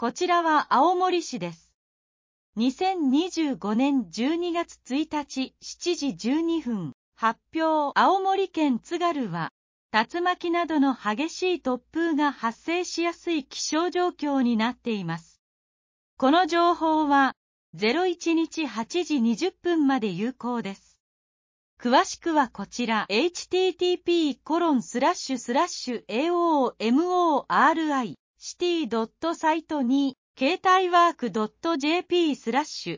こちらは青森市です。2025年12月1日7時12分、発表。青森県津軽は、竜巻などの激しい突風が発生しやすい気象状況になっています。この情報は、01日8時20分まで有効です。詳しくはこちら http://aomori.city.site に携帯ワーク .jp/